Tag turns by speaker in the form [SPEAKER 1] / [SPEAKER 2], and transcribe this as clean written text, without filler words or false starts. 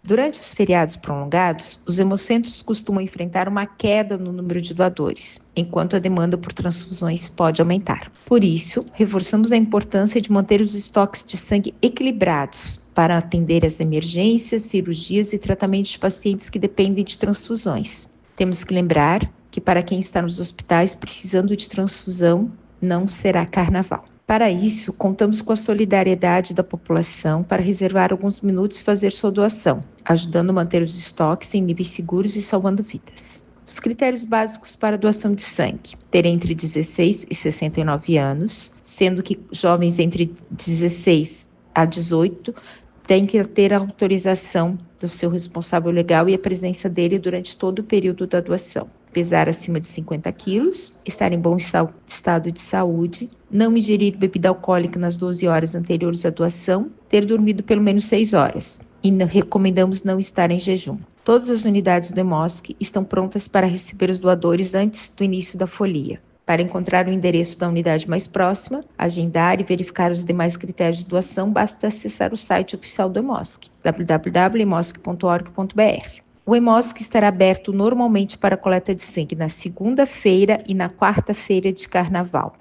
[SPEAKER 1] Durante os feriados prolongados, os hemocentros costumam enfrentar uma queda no número de doadores, enquanto a demanda por transfusões pode aumentar. Por isso, reforçamos a importância de manter os estoques de sangue equilibrados para atender às emergências, cirurgias e tratamentos de pacientes que dependem de transfusões. Temos que lembrar que para quem está nos hospitais precisando de transfusão, não será carnaval. Para isso, contamos com a solidariedade da população para reservar alguns minutos e fazer sua doação, ajudando a manter os estoques em níveis seguros e salvando vidas. Os critérios básicos para a doação de sangue: ter entre 16 e 69 anos, sendo que jovens entre 16 a 18 têm que ter a autorização do seu responsável legal e a presença dele durante todo o período da doação. Pesar acima de 50 quilos, estar em bom estado de saúde, não ingerir bebida alcoólica nas 12 horas anteriores à doação, ter dormido pelo menos 6 horas. E recomendamos não estar em jejum. Todas as unidades do Hemosc estão prontas para receber os doadores antes do início da folia. Para encontrar o endereço da unidade mais próxima, agendar e verificar os demais critérios de doação, basta acessar o site oficial do Hemosc, www.hemosc.org.br. O Hemosc estará aberto normalmente para coleta de sangue na segunda-feira e na quarta-feira de carnaval.